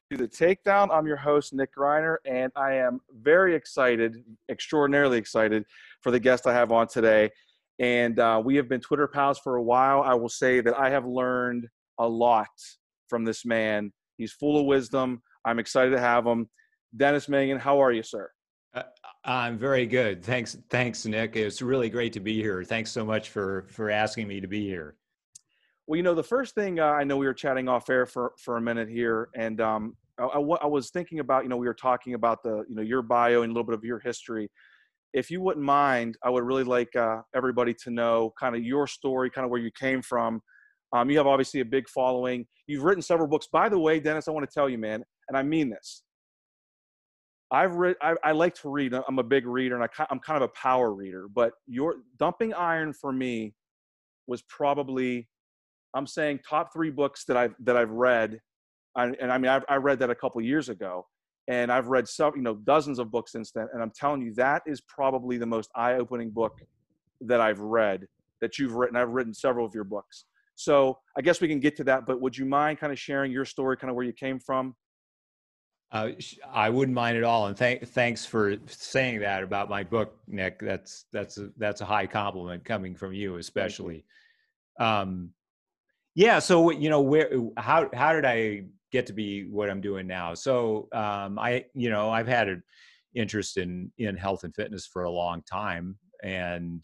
To The Takedown. I'm your host, Nick Greiner, and I am very excited, extraordinarily excited for the guest I have on today. And we have been Twitter pals for a while. I will say that I have learned a lot from this man. He's full of wisdom. I'm excited to have him. Dennis Mangan, how are you, sir? Uh, I'm very good. Thanks, Nick. It's really great to be here. Thanks so much for asking me to be here. Well, the first thing I know we were chatting off air for a minute here, and I was thinking about, we were talking about your bio and a little bit of your history. If you wouldn't mind, I would really like everybody to know kind of your story, kind of where you came from. You have obviously a big following. You've written several books. By the way, Dennis, I want to tell you, man, and I mean this. I like to read. I'm a big reader, and I'm kind of a power reader. But your Dumping Iron for me was probably, I'm saying, top 3 books that I've read. I read that a couple of years ago, and I've read some, dozens of books since then. And I'm telling you, that is probably the most eye-opening book that I've read that you've written. I've written several of your books. So I guess we can get to that, but would you mind kind of sharing your story, kind of where you came from? I wouldn't mind at all, and thanks for saying that about my book, Nick. That's a high compliment coming from you, especially. Yeah. So how did I get to be what I'm doing now? So I've had an interest in health and fitness for a long time, and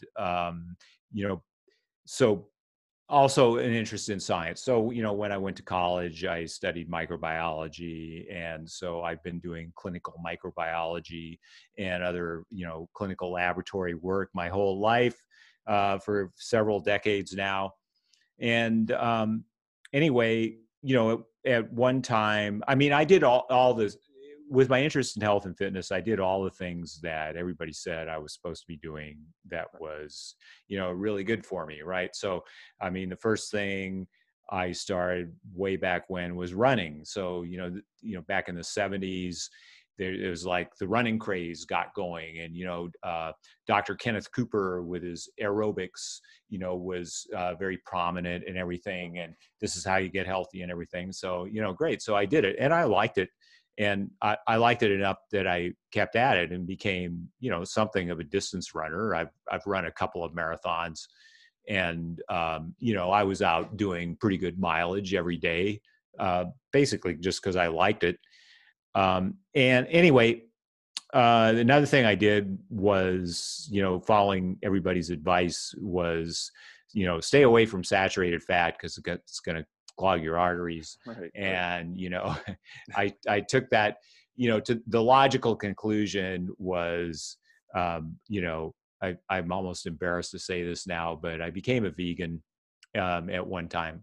so also an interest in science. So, when I went to college, I studied microbiology. And so I've been doing clinical microbiology and other, clinical laboratory work my whole life for several decades now. And anyway, at one time, I did all this with my interest in health and fitness. I did all the things that everybody said I was supposed to be doing that was, really good for me. Right. So, the first thing I started way back when was running. So, back in the 70s, it was like the running craze got going, and Dr. Kenneth Cooper with his aerobics was very prominent and everything, and this is how you get healthy and everything. So great. So I did it, and I liked it, and I liked it enough that I kept at it and became something of a distance runner. I've run a couple of marathons, and I was out doing pretty good mileage every day, basically just because I liked it. And anyway, another thing I did was, following everybody's advice was, stay away from saturated fat because it's going to clog your arteries. Right. And, I took that, to the logical conclusion was, I'm almost embarrassed to say this now, but I became a vegan at one time.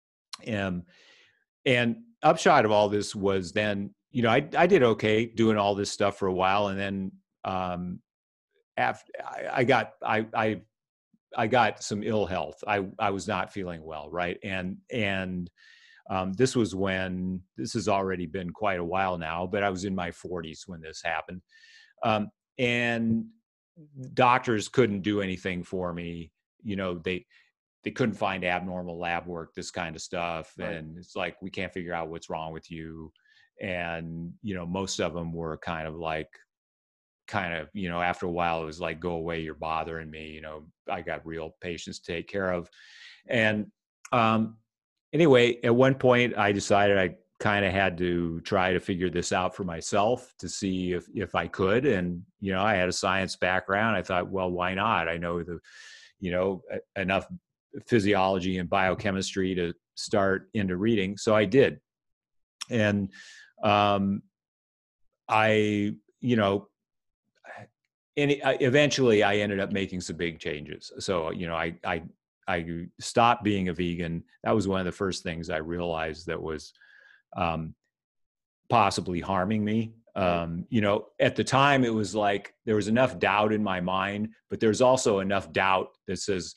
And upshot of all this was then, I did okay doing all this stuff for a while, and then after I got some ill health. I was not feeling well, right? And this has already been quite a while now, but I was in my 40s when this happened, and doctors couldn't do anything for me. They couldn't find abnormal lab work, this kind of stuff, Right. and it's like, we can't figure out what's wrong with you. And most of them were kind of after a while it was like, go away, you're bothering me. I got real patients to take care of. And anyway, at one point I decided I kind of had to try to figure this out for myself to see if I could. And I had a science background. I thought, well, why not? I know enough physiology and biochemistry to start into reading. So I did. And eventually I ended up making some big changes. So, I stopped being a vegan. That was one of the first things I realized that was possibly harming me. At the time it was like, there was enough doubt in my mind, but there's also enough doubt that says,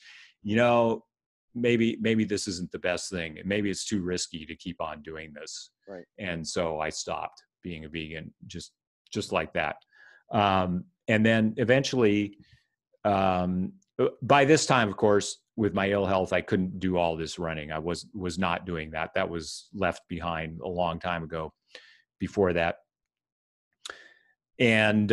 maybe this isn't the best thing. Maybe it's too risky to keep on doing this. Right. And so I stopped being a vegan just like that. And then eventually, by this time, of course, with my ill health, I couldn't do all this running. I was not doing that. That was left behind a long time ago. before that. And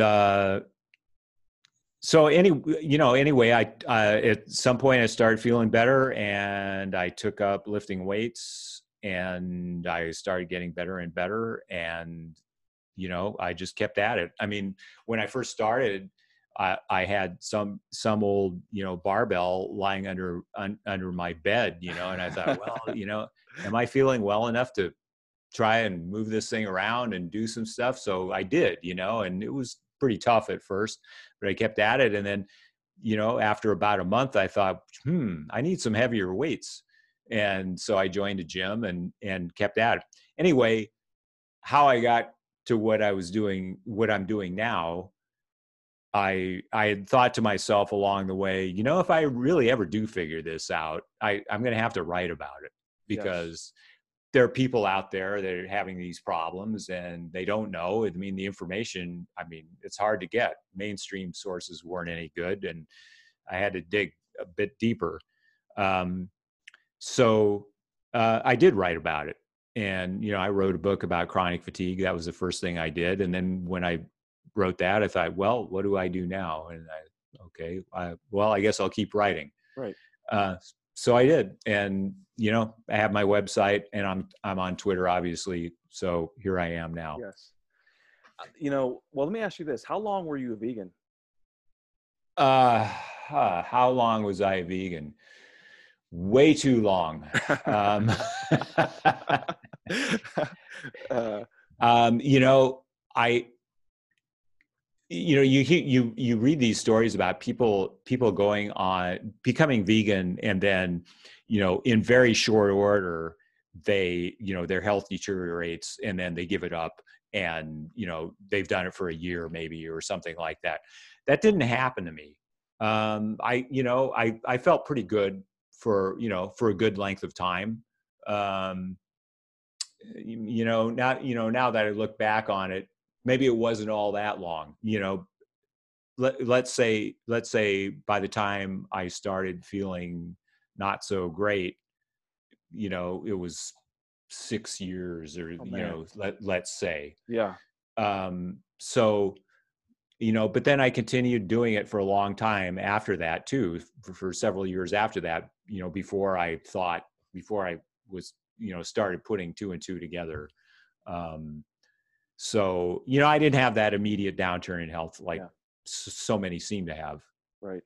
so anyway, I at some point I started feeling better, and I took up lifting weights, and I started getting better and better, and I just kept at it. I mean, when I first started, I had some old barbell lying under my bed, and I thought, well, am I feeling well enough to try and move this thing around and do some stuff? So I did, and it was pretty tough at first, but I kept at it. And then, after about a month, I thought, I need some heavier weights. And so I joined a gym and kept at it. Anyway, how I got to what I'm doing now, I had thought to myself along the way, if I really ever do figure this out, I'm going to have to write about it, because there are people out there that are having these problems and they don't know. I mean, the information, it's hard to get. Mainstream sources weren't any good, and I had to dig a bit deeper. So I did write about it. And, I wrote a book about chronic fatigue. That was the first thing I did. And then when I wrote that, I thought, well, what do I do now? And I guess I'll keep writing. Right. So I did. And, I have my website, and I'm on Twitter, obviously. So here I am now. Yes. Well, let me ask you this. How long were you a vegan? How long was I a vegan? Way too long. You read these stories about people going on becoming vegan, and then, in very short order, they, their health deteriorates, and then they give it up, and, they've done it for a year maybe, or something like that. That didn't happen to me. I felt pretty good for a good length of time. Now that I look back on it, maybe it wasn't all that long. Let's say by the time I started feeling not so great, it was 6 years, or let's say. Yeah. So, but then I continued doing it for a long time after that too, for several years after that, before I was, started putting two and two together. So, I didn't have that immediate downturn in health like so many seem to have. Right.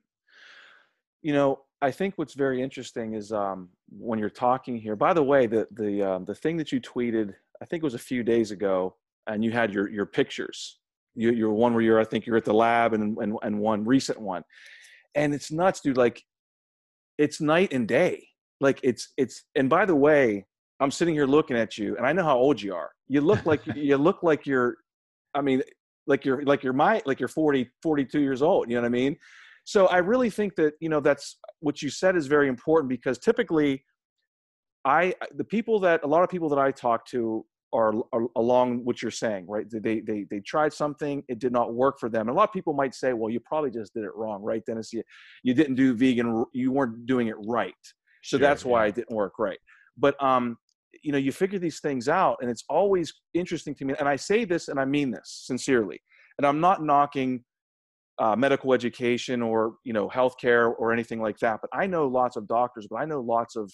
I think what's very interesting is when you're talking here, by the way, the thing that you tweeted, I think it was a few days ago, and you had your pictures. Your one where I think you're at the lab, and one recent one. And it's nuts, dude. Like, it's night and day. Like and by the way, I'm sitting here looking at you, and I know how old you are. You look like you're, like you're 40, 42 years old. You know what I mean? So I really think that, that's what you said is very important, because typically a lot of people that I talk to are along what you're saying, right? They tried something, it did not work for them. And a lot of people might say, well, you probably just did it wrong, right, Dennis? You didn't do vegan, you weren't doing it right. So that's why it didn't work right. But, you figure these things out, and it's always interesting to me. And I say this, and I mean this sincerely. And I'm not knocking medical education or, healthcare or anything like that. But I know lots of doctors, but I know lots of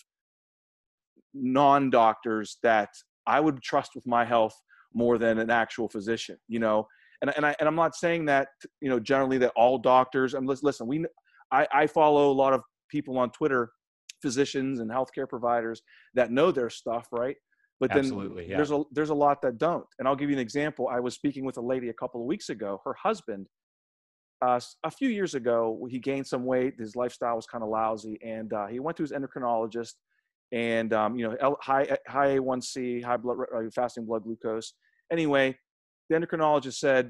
non-doctors that I would trust with my health more than an actual physician, and I'm not saying that, generally that all doctors, and listen, I follow a lot of people on Twitter, physicians and healthcare providers that know their stuff, right? But then there's a lot that don't. And I'll give you an example. I was speaking with a lady a couple of weeks ago. Her husband, a few years ago, he gained some weight. His lifestyle was kind of lousy, and he went to his endocrinologist. And high A1C, high fasting blood glucose. Anyway, the endocrinologist said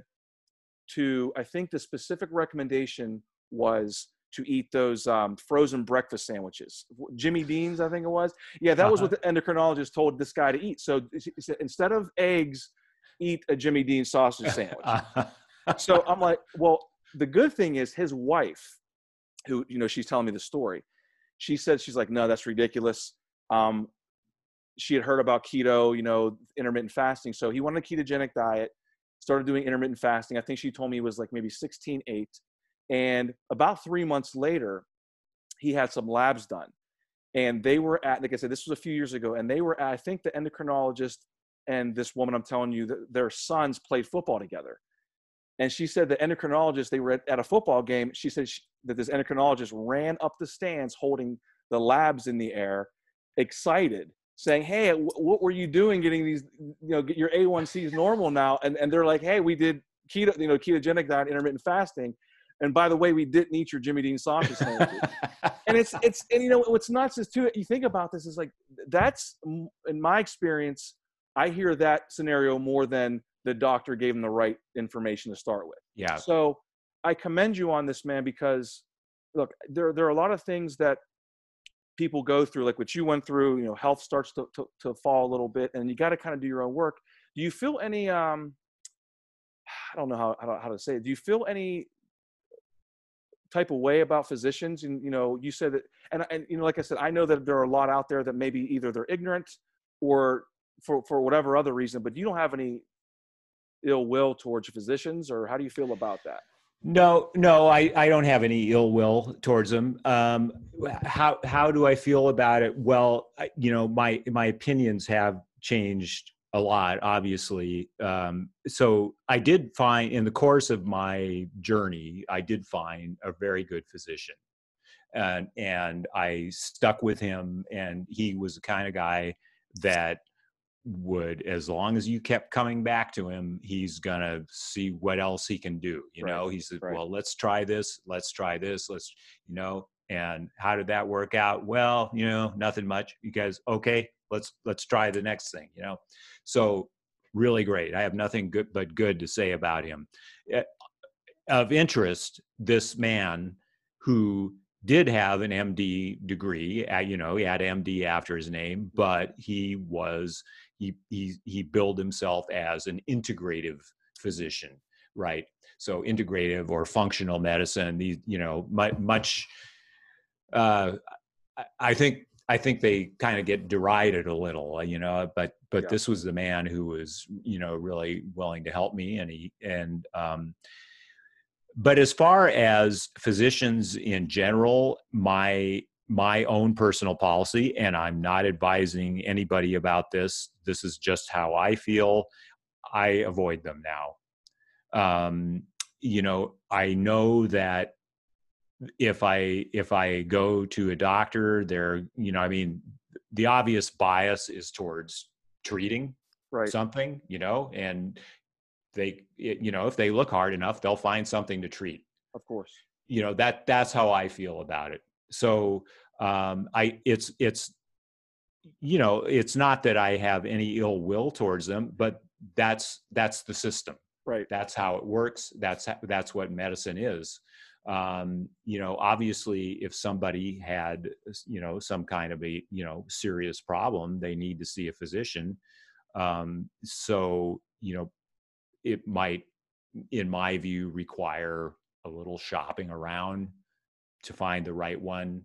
I think the specific recommendation was to eat those frozen breakfast sandwiches, Jimmy Dean's, I think it was. Yeah, that was what the endocrinologist told this guy to eat. So he said, instead of eggs, eat a Jimmy Dean sausage sandwich. So I'm like, well, the good thing is his wife, who, she's telling me the story. She said, she's like, no, that's ridiculous. she had heard about keto, intermittent fasting. So he wanted a ketogenic diet, started doing intermittent fasting. I think she told me it was like maybe 16/8. And about 3 months later, he had some labs done. And they were at, like I said, this was a few years ago, and they were at, I think the endocrinologist and this woman, I'm telling you, their sons played football together. And she said the endocrinologist, they were at a football game. She said that this endocrinologist ran up the stands holding the labs in the air, excited, saying, hey, what were you doing getting these, get your A1Cs normal now? And they're like, hey, we did keto, ketogenic diet, intermittent fasting. And by the way, we didn't eat your Jimmy Dean sausage sandwiches. And what's nuts is too, you think about this, is like, that's, in my experience, I hear that scenario more than the doctor gave him the right information to start with. Yeah. So I commend you on this, man, because look, there are a lot of things that people go through, like what you went through, health starts to fall a little bit, and you got to kind of do your own work. Do you feel any, I don't know how to say it. Do you feel any type of way about physicians? And, you said that, and like I said, I know that there are a lot out there that maybe either they're ignorant or for whatever other reason, but you don't have any ill will towards physicians, or how do you feel about that? No, I don't have any ill will towards them. How do I feel about it? Well, my opinions have changed a lot, obviously. So I did find, in the course of my journey, I did find a very good physician, and I stuck with him, and he was the kind of guy that would, as long as you kept coming back to him, he's gonna see what else he can do. He said, well, let's try this, let's, and how did that work out? Well, nothing much. You guys, okay, let's try the next thing, So really great. I have nothing but good to say about him. Of interest, this man who did have an MD degree, he had MD after his name, but he billed himself as an integrative physician, right? So integrative or functional medicine, much, I think they kind of get derided a little, but yeah. This was the man who was, really willing to help me, but as far as physicians in general, my own personal policy, and I'm not advising anybody about this, this is just how I feel, I avoid them now. I know that if I go to a doctor, the obvious bias is towards treating something, and if they look hard enough, they'll find something to treat. Of course. That's how I feel about it. So it's not that I have any ill will towards them, but that's the system. Right. That's how it works. That's what medicine is. Obviously if somebody had, some kind of a, serious problem, they need to see a physician. It might, in my view, require a little shopping around to find the right one.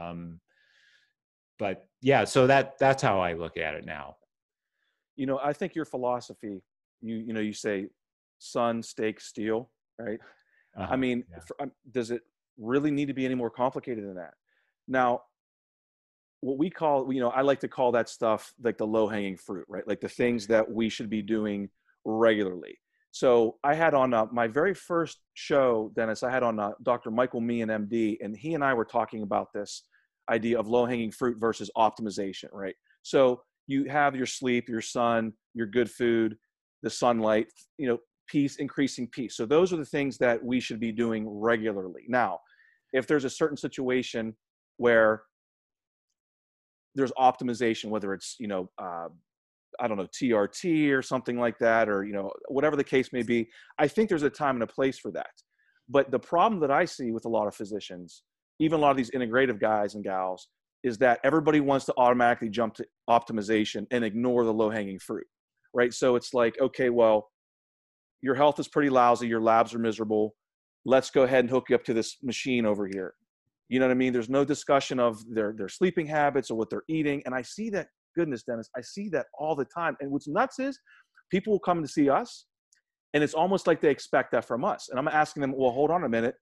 But yeah, so that's how I look at it now. I think your philosophy, you say sun, steak, steel, right? Does it really need to be any more complicated than that? Now, what we call, I like to call that stuff like the low-hanging fruit, right? Like the things that we should be doing regularly. So I had on my very first show, Dennis, I had on Dr. Michael Meehan, MD, and he and I were talking about this idea of low-hanging fruit versus optimization, right? So you have your sleep, your sun, your good food, the sunlight, peace, increasing peace. So those are the things that we should be doing regularly. Now, if there's a certain situation where there's optimization, whether it's, I don't know, TRT or something like that, or, whatever the case may be, I think there's a time and a place for that. But the problem that I see with a lot of physicians, even a lot of these integrative guys and gals, is that everybody wants to automatically jump to optimization and ignore the low-hanging fruit, right? So it's like, okay, well, your health is pretty lousy, your labs are miserable, let's go ahead and hook you up to this machine over here. You know what I mean? There's no discussion of their sleeping habits or what they're eating. And I see that goodness, Dennis, I see that all the time. And what's nuts is people will come to see us and it's almost like they expect that from us. And I'm asking them, well, hold on a minute.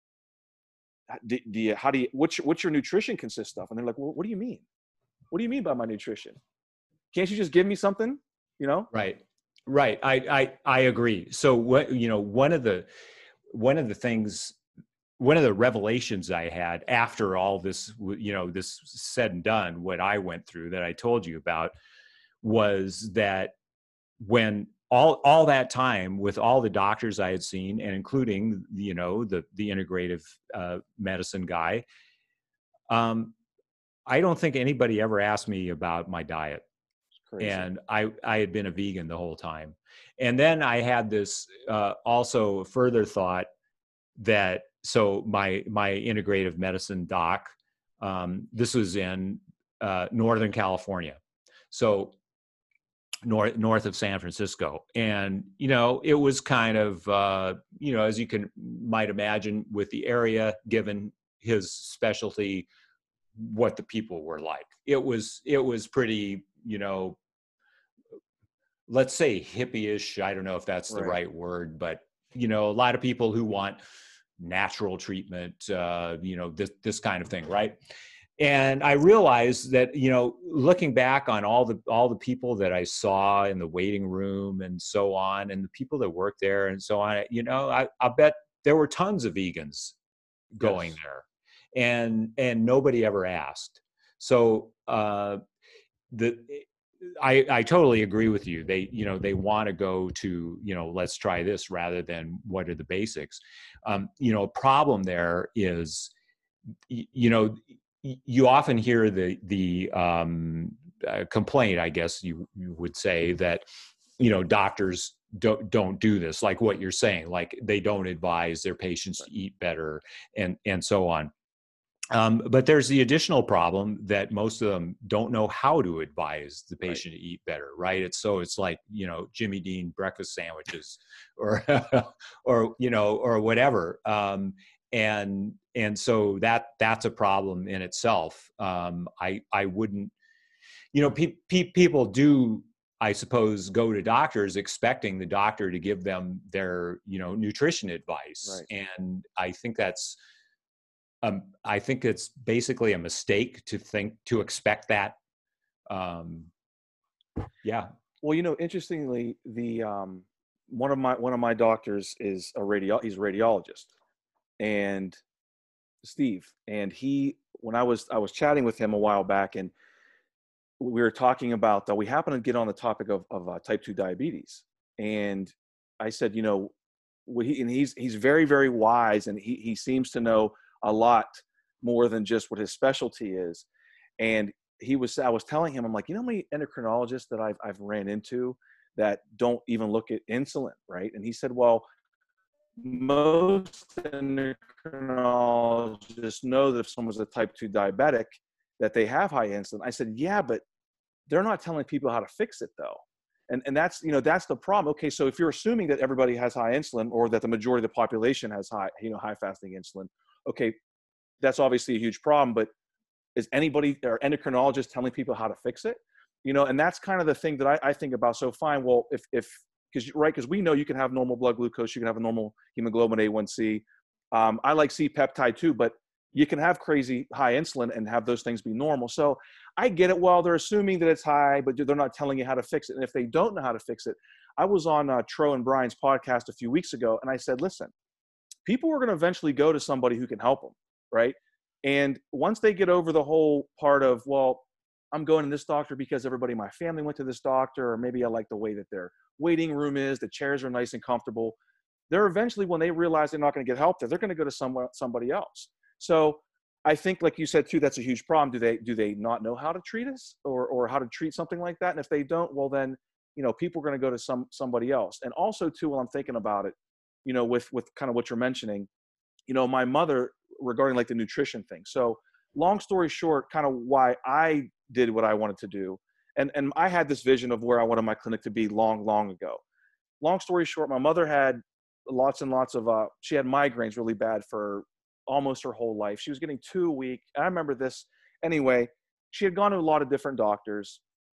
What's your nutrition consist of? And they're like, well, what do you mean? What do you mean by my nutrition? Can't you just give me something, you know? Right. Right. I agree. So what, one of the things, one of the revelations I had after all this, this said and done, what I went through that I told you about was that when all that time with all the doctors I had seen, and including, the integrative medicine guy, I don't think anybody ever asked me about my diet. And I had been a vegan the whole time. And then I had this also further thought that, so my integrative medicine doc, this was in Northern California. So north of San Francisco. And, it was kind of, as you might imagine with the area, given his specialty, what the people were like. It was pretty, let's say hippie-ish. I don't know if that's the right word, but, a lot of people who want natural treatment, this kind of thing. Right. And I realized that, looking back on all the people that I saw in the waiting room and so on, and the people that worked there and so on, I bet there were tons of vegans going there, and nobody ever asked. So I totally agree with you. They want to go to, let's try this rather than what are the basics. A problem there is, you often hear the complaint, I guess you would say, that, doctors don't do this, like what you're saying, like they don't advise their patients to eat better and so on. But there's the additional problem that most of them don't know how to advise the patient to eat better, right? It's like, Jimmy Dean breakfast sandwiches or, or whatever. And so that's a problem in itself. I wouldn't, people do, I suppose, go to doctors expecting the doctor to give them their, nutrition advice. Right. And I think it's basically a mistake to expect that. Yeah. Well, interestingly, the one of my doctors is he's a radiologist, and Steve, and when I was chatting with him a while back, and we were talking about that, we happened to get on the topic of type 2 diabetes, and I said, he's very, very wise, and he seems to know a lot more than just what his specialty is. And I was telling him, I'm like, how many endocrinologists that I've ran into that don't even look at insulin, right? And he said, well, most endocrinologists know that if someone's a type 2 diabetic, that they have high insulin. I said, yeah, but they're not telling people how to fix it though. And that's, that's the problem. Okay, so if you're assuming that everybody has high insulin, or that the majority of the population has high fasting insulin, okay, that's obviously a huge problem, but is anybody or endocrinologist telling people how to fix it? And that's kind of the thing that I think about. So fine, well, because we know you can have normal blood glucose, you can have a normal hemoglobin A1C. I like C-peptide too, but you can have crazy high insulin and have those things be normal. So I get it. Well, they're assuming that it's high, but they're not telling you how to fix it. And if they don't know how to fix it, I was on Tro and Brian's podcast a few weeks ago, and I said, listen, people are going to eventually go to somebody who can help them, right? And once they get over the whole part of, well, I'm going to this doctor because everybody in my family went to this doctor, or maybe I like the way that their waiting room is, the chairs are nice and comfortable. They're eventually, when they realize they're not going to get help there, they're going to go to somebody else. So I think, like you said too, that's a huge problem. Do they not know how to treat us, or how to treat something like that? And if they don't, well then, people are going to go to somebody else. And also too, while I'm thinking about it, with kind of what you're mentioning, my mother, regarding like the nutrition thing. So long story short, kind of why I did what I wanted to do. And I had this vision of where I wanted my clinic to be long ago. Long story short, my mother had lots and lots of, she had migraines really bad for almost her whole life. She was getting 2 a week. I remember this. Anyway, she had gone to a lot of different doctors.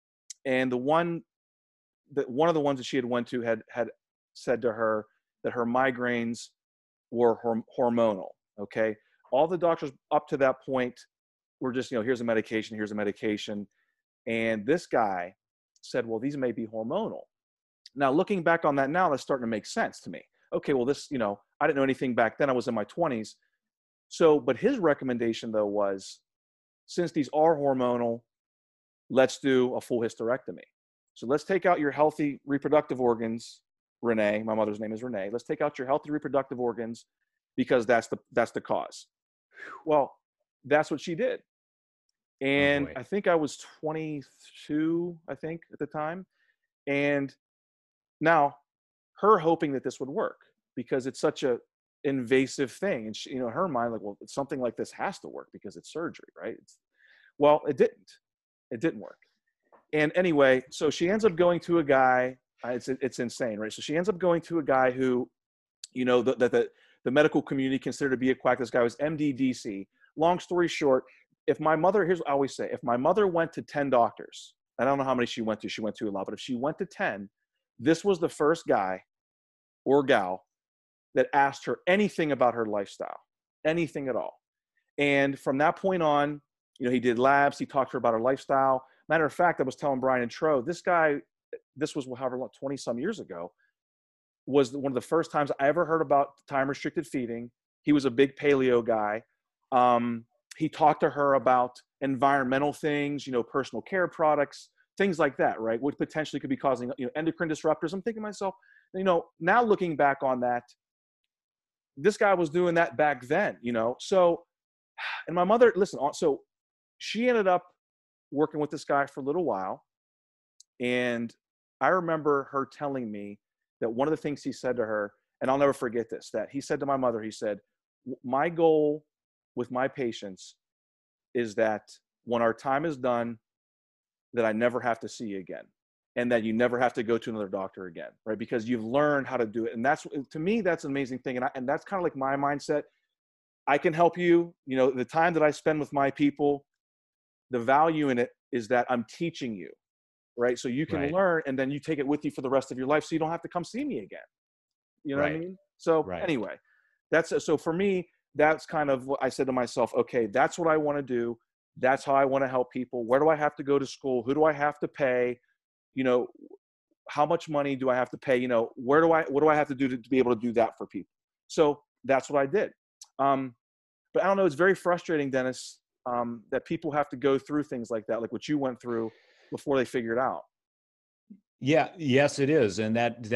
And one of the ones that she had went to had said to her that her migraines were hormonal. Okay. All the doctors up to that point were just, here's a medication, here's a medication. And this guy said, well, these may be hormonal. Now, looking back on that now, that's starting to make sense to me. Okay, well, this, I didn't know anything back then. I was in my 20s. So, but his recommendation, though, was since these are hormonal, let's do a full hysterectomy. So let's take out your healthy reproductive organs, Renee. My mother's name is Renee. Let's take out your healthy reproductive organs because that's the cause. Well, that's what she did. And I think I was 22, I think, at the time. And now her hoping that this would work because it's such a invasive thing. And she, in her mind, like, well, something like this has to work because it's surgery, right? Well, it didn't. It didn't work. And anyway, so she ends up going to a guy. It's insane, right? So she ends up going to a guy who, the medical community considered to be a quack. This guy was MD-DC. Long story short, here's what I always say, if my mother went to 10 doctors, I don't know how many she went to a lot, but if she went to 10, this was the first guy or gal that asked her anything about her lifestyle, anything at all. And from that point on, he did labs, he talked to her about her lifestyle. Matter of fact, I was telling Brian and Tro, this was however long, 20 some years ago, was one of the first times I ever heard about time restricted feeding. He was a big paleo guy. He talked to her about environmental things, personal care products, things like that, right? Which potentially could be causing, endocrine disruptors. I'm thinking to myself, now looking back on that, this guy was doing that back then, So, and my mother, so she ended up working with this guy for a little while. And I remember her telling me that one of the things he said to her, and I'll never forget this, that he said to my mother, he said, my goal with my patients is that when our time is done, that I never have to see you again. And that you never have to go to another doctor again, right? Because you've learned how to do it. And that's, to me, that's an amazing thing. And that's kind of like my mindset. I can help you, the time that I spend with my people, the value in it is that I'm teaching you, right? So you can learn and then you take it with you for the rest of your life. So you don't have to come see me again. You know what I mean? So anyway, so for me, that's kind of what I said to myself, okay, that's what I want to do. That's how I want to help people. Where do I have to go to school? Who do I have to pay? How much money do I have to pay? What do I have to do to be able to do that for people? So that's what I did. But I don't know, it's very frustrating, Dennis, that people have to go through things like that, like what you went through before they figure it out. Yeah, yes, it is. And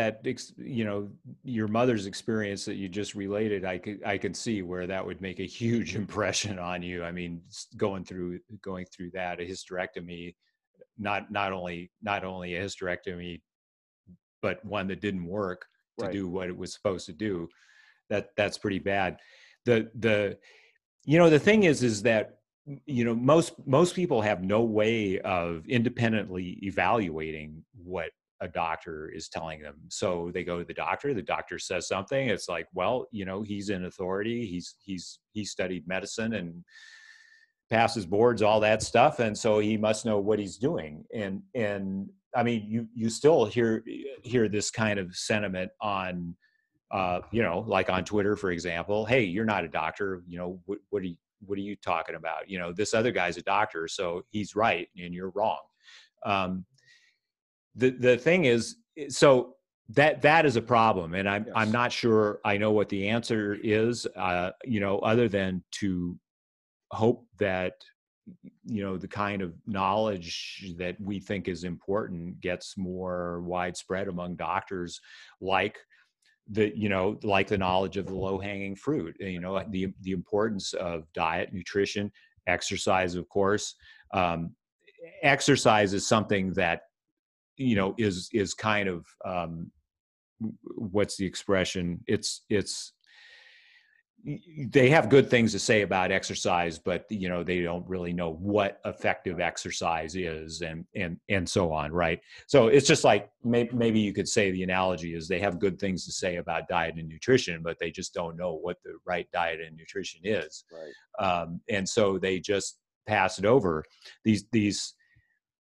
your mother's experience that you just related, I could see where that would make a huge impression on you. I mean, going through that, a hysterectomy, not only a hysterectomy, but one that didn't work to do what it was supposed to do. That's pretty bad. The thing is that, most people have no way of independently evaluating what a doctor is telling them. So they go to the doctor says something. It's like, well, he's in authority. He studied medicine and passes boards, all that stuff. And so he must know what he's doing. And I mean, you still hear this kind of sentiment on, like on Twitter, for example. Hey, you're not a doctor. What are you talking about? This other guy's a doctor, so he's right and you're wrong. The thing is, so that is a problem, and I'm not sure I know what the answer is. Other than to hope that the kind of knowledge that we think is important gets more widespread among doctors, like the knowledge of the low-hanging fruit, the importance of diet, nutrition, exercise, of course. Exercise is something that is kind of what's the expression, it's they have good things to say about exercise, but they don't really know what effective exercise is, and so on, right? So it's just like, maybe you could say the analogy is they have good things to say about diet and nutrition, but they just don't know what the right diet and nutrition is, right? And so they just pass it over. These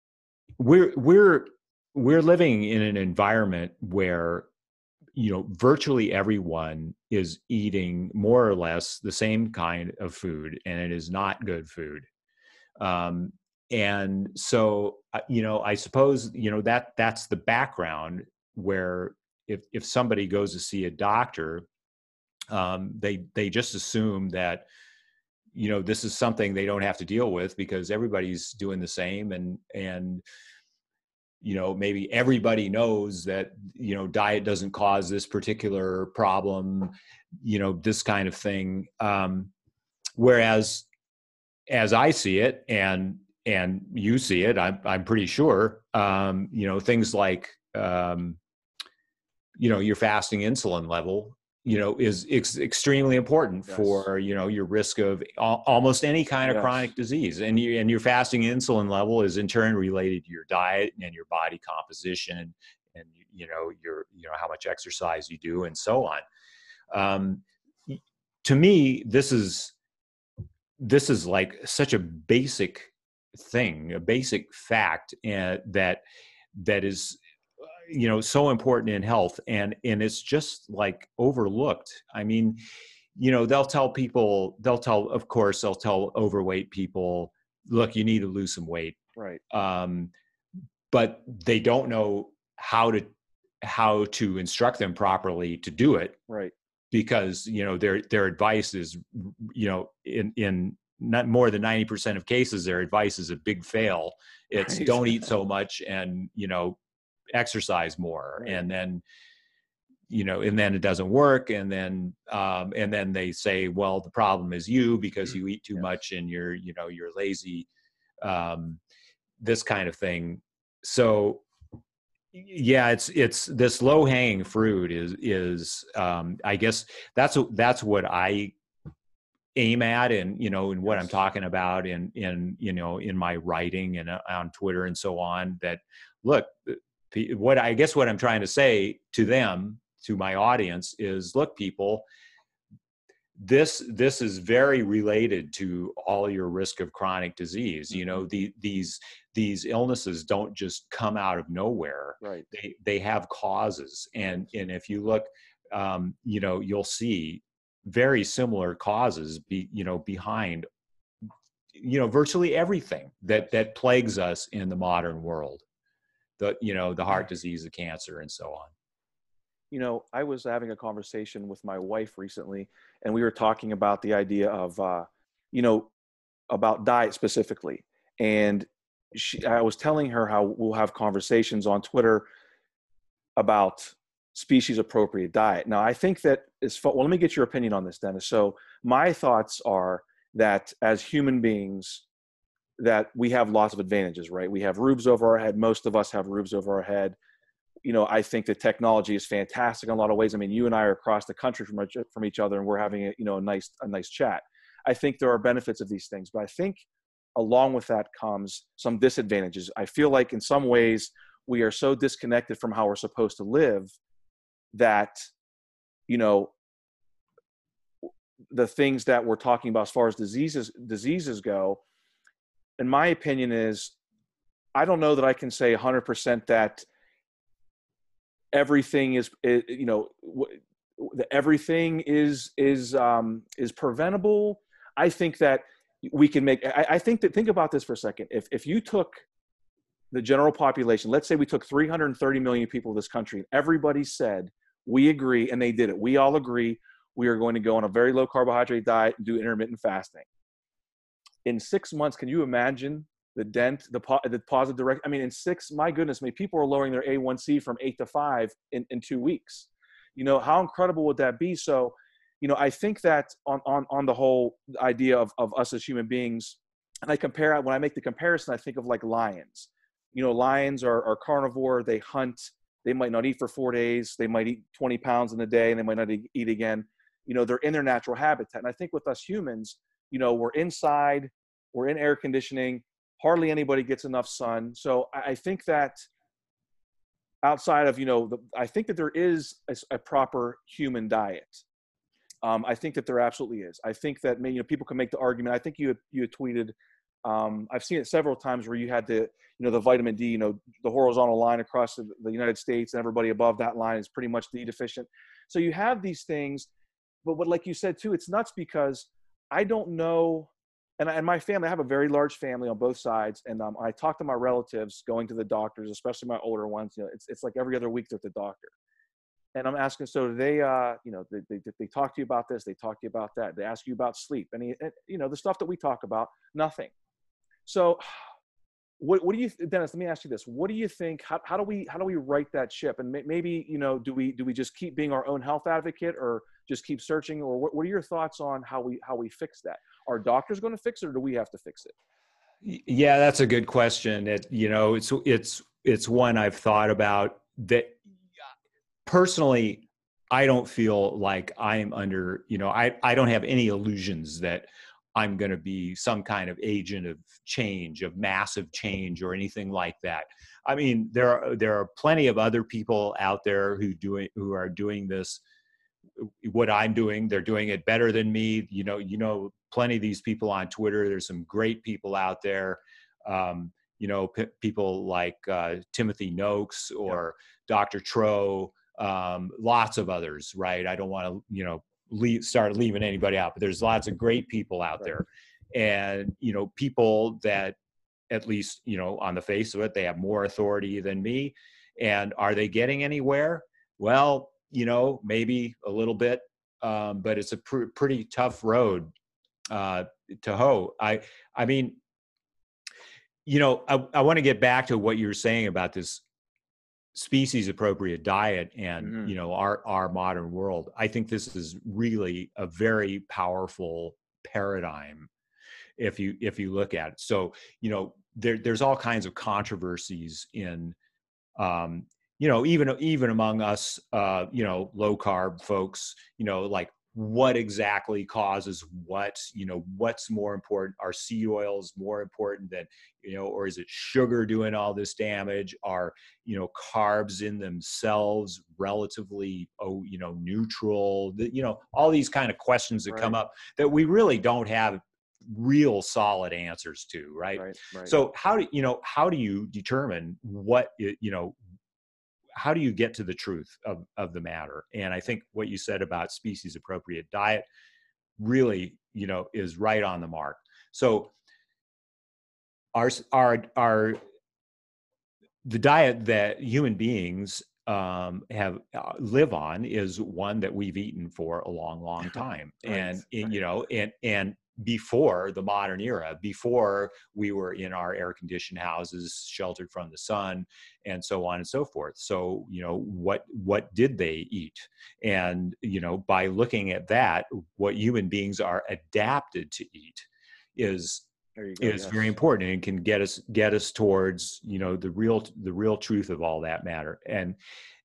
we're we're living in an environment where, you know, virtually everyone is eating more or less the same kind of food, and it is not good food. Um, and so, you know, I suppose, you know, that's the background where if somebody goes to see a doctor, they just assume that, you know, this is something they don't have to deal with because everybody's doing the same, and you know, maybe everybody knows that, you know, diet doesn't cause this particular problem, you know, this kind of thing. Whereas as I see it, and you see it, I'm pretty sure, you know, things like, you know, your fasting insulin level, you know, is extremely important Yes. for, you know, your risk of almost any kind of Yes. chronic disease. And your fasting insulin level is in turn related to your diet and your body composition, and you know, you know, how much exercise you do and so on. Um, to me, this is like such a basic thing, a basic fact, and that is, you know, so important in health, and it's just like overlooked. I mean, you know, of course they'll tell overweight people, look, you need to lose some weight. Right. um, but they don't know how to instruct them properly to do it, Right. because, you know, their advice is, you know, in not more than 90% of cases, their advice is a big fail. It's Right. don't eat so much, and, you know, exercise more. Right. And then, you know, and then it doesn't work. And then they say, well, the problem is you, because you eat too Yes. much and you're, you know, you're lazy, um, this kind of thing. So yeah, it's this low hanging fruit is I guess that's what I aim at, and, you know, and what I'm Yes. talking about in, you know, in my writing and on Twitter and so on. That, look, what I guess what I'm trying to say to them, to my audience, is, look, people, this is very related to all your risk of chronic disease. You know, these illnesses don't just come out of nowhere. Right. They have causes, and if you look, you know, you'll see very similar causes you know, behind, you know, virtually everything that plagues us in the modern world. The, you know, the heart disease, the cancer, and so on. You know, I was having a conversation with my wife recently, and we were talking about the idea of, you know, about diet specifically. And I was telling her how we'll have conversations on Twitter about species appropriate diet. Now, I think that well, let me get your opinion on this, Dennis. So my thoughts are that as human beings, that we have lots of advantages, right? We have roofs over our head. Most of us have roofs over our head. You know, I think that technology is fantastic in a lot of ways. I mean, you and I are across the country from each other, and we're having a nice chat. I think there are benefits of these things, but I think along with that comes some disadvantages. I feel like in some ways we are so disconnected from how we're supposed to live that, you know, the things that we're talking about as far as diseases go, in my opinion, is I don't know that I can say 100% that everything is, you know, everything is preventable. I think that we can make. I think that, think about this for a second. If you took the general population, let's say we took 330 million people in this country, and everybody said, we agree, and they did it. We all agree we are going to go on a very low carbohydrate diet and do intermittent fasting. In 6 months, can you imagine the positive direct? I mean, in my goodness, I mean, people are lowering their A1C from 8 to 5 in 2 weeks. You know, how incredible would that be? So, you know, I think that on the whole idea of us as human beings, and when I make the comparison, I think of like lions. You know, lions are carnivore. They hunt. They might not eat for 4 days. They might eat 20 pounds in a day, and they might not eat again. You know, they're in their natural habitat. And I think with us humans, you know, we're inside, we're in air conditioning. Hardly anybody gets enough sun. So I think that outside of, you know, I think that there is a proper human diet. I think that there absolutely is. I think that, you know, people can make the argument. I think you had tweeted I've seen it several times where you had to, the vitamin D, the horizontal line across the United States, and everybody above that line is pretty much D deficient. So you have these things, but what, like you said too, it's nuts because I don't know. And my family, I have a very large family on both sides. And I talk to my relatives going to the doctors, especially my older ones, it's like every other week they're at the doctor. And I'm asking, so do they, they talk to you about this, they talk to you about that, they ask you about sleep, and the stuff that we talk about, nothing. So what do you, Dennis, let me ask you this. What do you think, how do we right that ship? And maybe, do we just keep being our own health advocate, or just keep searching, or what are your thoughts on how we fix that? Are doctors going to fix it, or do we have to fix it? Yeah, that's a good question. It's one I've thought about. That personally, I don't feel like I'm under, I don't have any illusions that I'm going to be some kind of agent of change, of massive change, or anything like that. I mean, there are plenty of other people out there who are doing this, what I'm doing. They're doing it better than me. Plenty of these people on Twitter. There's some great people out there. People like Timothy Noakes or Dr. Tro, lots of others, right? I don't want to, start leaving anybody out, but there's lots of great people out there. And, people that, at least, on the face of it, they have more authority than me. And are they getting anywhere? Well, maybe a little bit, but it's a pretty tough road to hoe. I mean, I want to get back to what you were saying about this species appropriate diet and, our modern world. I think this is really a very powerful paradigm if you look at it. So, there's all kinds of controversies in, even among us, low carb folks, like what exactly causes what, what's more important? Are seed oils more important than, or is it sugar doing all this damage? Are, carbs in themselves relatively, neutral? All these kind of questions that come up that we really don't have real solid answers to, right? So how do you determine what, how do you get to the truth of the matter? And I think what you said about species appropriate diet really, is right on the mark. So the diet that human beings have live on is one that we've eaten for a long time. And before the modern era, before we were in our air-conditioned houses, sheltered from the sun, and so on and so forth. So, what did they eat? And, by looking at that, what human beings are adapted to eat is very important, and can get us towards, the real truth of all that matter. And,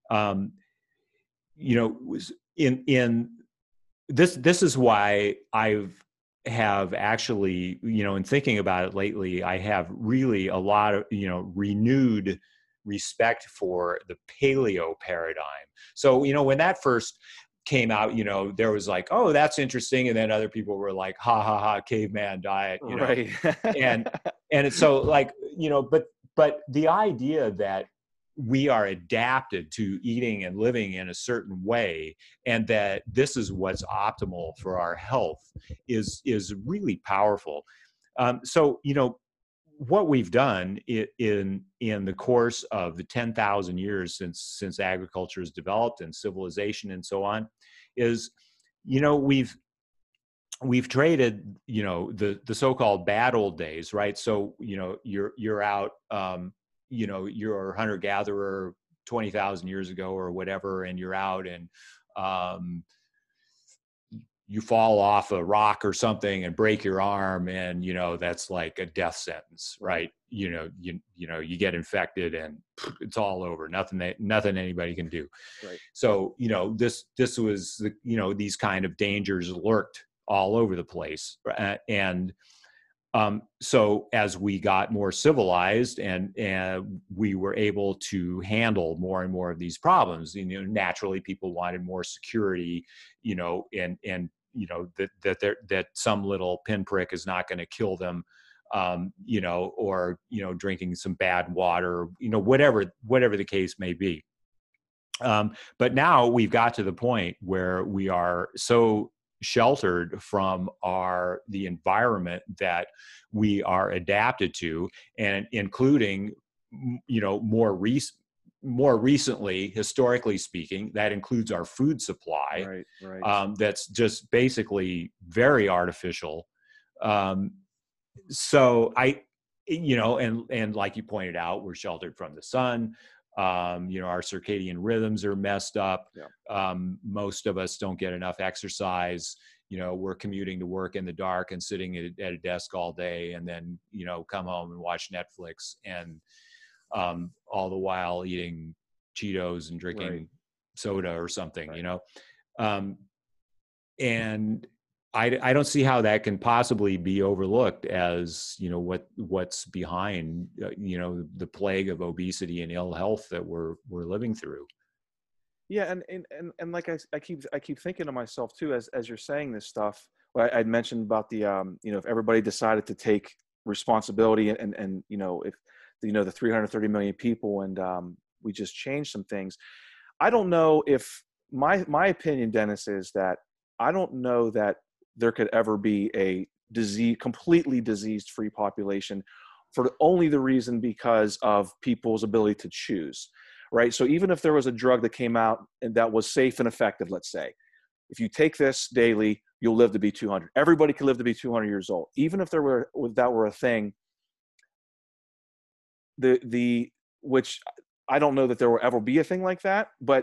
in this is why have actually, in thinking about it lately, I have really a lot of, renewed respect for the paleo paradigm. So, when that first came out, there was like, oh, that's interesting. And then other people were like, ha ha ha, caveman diet, Right. and it's so like, but the idea that we are adapted to eating and living in a certain way, and that this is what's optimal for our health is really powerful. So, what we've done in the course of the 10,000 years since agriculture has developed and civilization and so on is, we've traded, the so-called bad old days, right? So, you're out, you're a hunter-gatherer 20,000 years ago or whatever, and you're out and you fall off a rock or something and break your arm, and that's like a death sentence, right? You get infected and it's all over. Nothing anybody can do. Right. So this was these kind of dangers lurked all over the place, and so as we got more civilized and we were able to handle more and more of these problems, naturally people wanted more security, and that some little pinprick is not going to kill them you know, or, you know, drinking some bad water, you know, whatever the case may be. But now we've got to the point where we are so sheltered from the environment that we are adapted to, and including, you know, more recently, historically speaking, that includes our food supply. Right, right. That's just basically very artificial. Um, so you know, and like you pointed out, we're sheltered from the sun. You know, our circadian rhythms are messed up. Yeah. Most of us don't get enough exercise. You know, we're commuting to work in the dark and sitting at a desk all day, and then, you know, come home and watch Netflix, and all the while eating Cheetos and drinking Right. soda or something, Right. you know. Um, and I don't see how that can possibly be overlooked as, you know, what's behind, you know, the plague of obesity and ill health that we're living through. Yeah, and like I keep thinking to myself too, as you're saying this stuff. Well, I'd mentioned about the you know, if everybody decided to take responsibility, and you know, if you know, the 330 million people, and we just changed some things. I don't know if my opinion, Dennis, is that I don't know that there could ever be a completely disease free population, for only the reason because of people's ability to choose, right? So even if there was a drug that came out and that was safe and effective, let's say, if you take this daily, you'll live to be 200. Everybody can live to be 200 years old. Even if that were a thing, the which I don't know that there will ever be a thing like that, but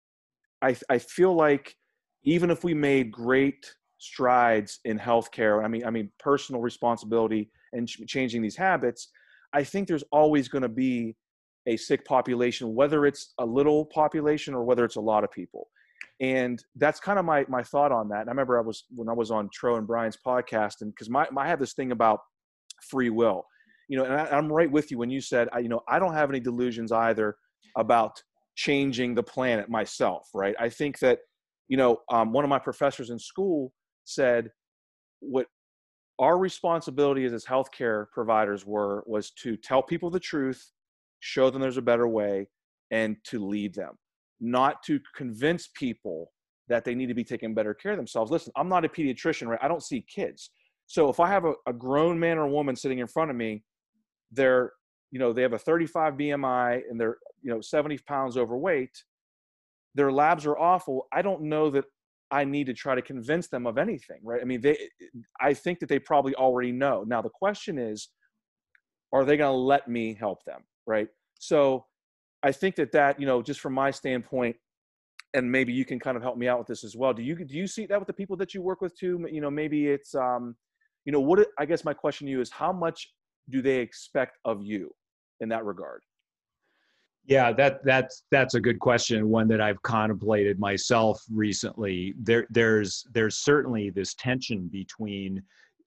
I feel like even if we made great strides in healthcare, I mean personal responsibility and changing these habits, I think there's always going to be a sick population, whether it's a little population or whether it's a lot of people. And that's kind of my thought on that. And I remember when I was on Tro and Brian's podcast, and because I have this thing about free will, you know, and I'm right with you when you said, you know, I don't have any delusions either about changing the planet myself, right? I think that, you know, one of my professors in school said what our responsibility as healthcare providers was to tell people the truth, show them there's a better way, and to lead them, not to convince people that they need to be taking better care of themselves. Listen, I'm not a pediatrician, right? I don't see kids. So if I have a grown man or woman sitting in front of me, they're, you know, they have a 35 BMI and they're, you know, 70 pounds overweight, their labs are awful. I don't know that I need to try to convince them of anything, right? I mean, I think that they probably already know. Now, the question is, are they going to let me help them, right? So I think that, you know, just from my standpoint, and maybe you can kind of help me out with this as well. Do you see that with the people that you work with too? You know, maybe it's, you know, I guess my question to you is, how much do they expect of you in that regard? Yeah, that's a good question, one that I've contemplated myself recently. There's certainly this tension between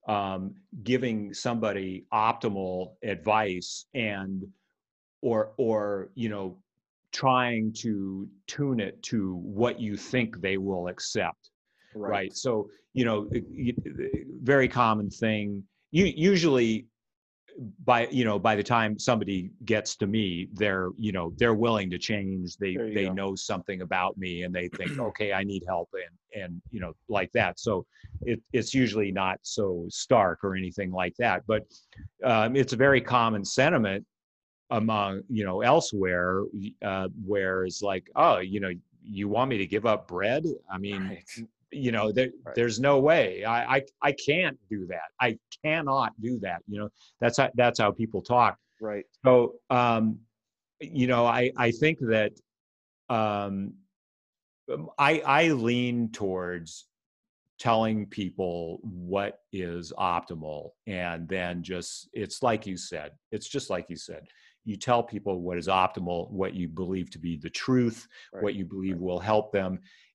giving somebody optimal advice and or you know, trying to tune it to what you think they will accept, Right. right? So, you know, very common thing. Usually by the time somebody gets to me, they're, you know, they're willing to change. There you They go. know something about me, and they think, okay, I need help, and you know, like that. So it's usually not so stark or anything like that, but it's a very common sentiment among, you know, elsewhere, where it's like, oh, you know, you want me to give up bread? I mean, Right. you know, Right. there's no way. I can't do that. I cannot do that. You know, that's how people talk. Right. So you know, I think that um I lean towards telling people what is optimal, and then just, it's just like you said, you tell people what is optimal, what you believe to be the truth, Right. what you believe Right. will help them,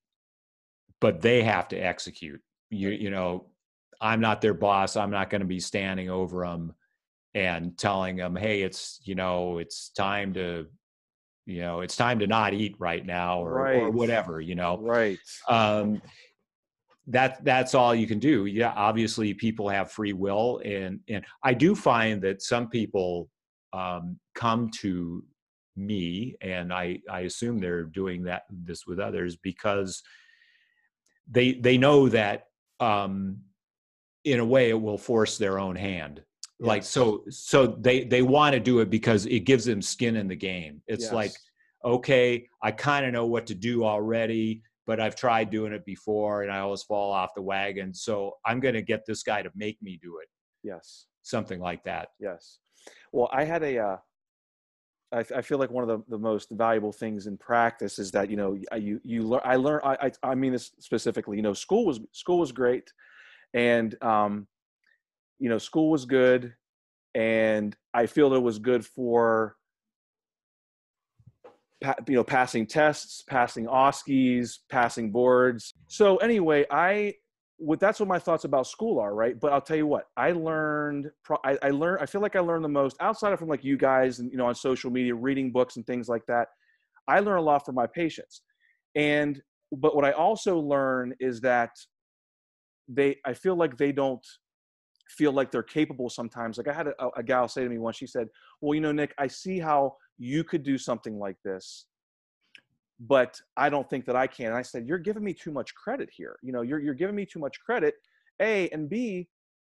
but they have to execute. Right. You know, I'm not their boss. I'm not going to be standing over them and telling them, hey, it's, you know, it's time to, you know, it's time to not eat right now, or Right. whatever, you know. Right. um that's all you can do. Yeah, obviously people have free will, and I do find that some people come to me, and I assume they're doing this with others because they know that in a way it will force their own hand. Like, Yes. so they want to do it because it gives them skin in the game. It's like, Yes. okay, I kind of know what to do already, but I've tried doing it before and I always fall off the wagon. So I'm going to get this guy to make me do it. Yes. Something like that. Yes. Well, I had I feel like one of the most valuable things in practice is that, you learn, I mean this specifically, school was great. And, school was good. And I feel that it was good for, passing tests, passing OSCEs, passing boards. So anyway, that's what my thoughts about school are, right? But I'll tell you what, I feel like I learned the most outside of from like you guys and, on social media, reading books and things like that. I learn a lot from my patients. But what I also learn is that I feel like they don't feel like they're capable sometimes. Like I had a gal say to me once, she said, well, Nick, I see how you could do something like this, but I don't think that I can. And I said, you're giving me too much credit here. You're giving me too much credit, A, and B,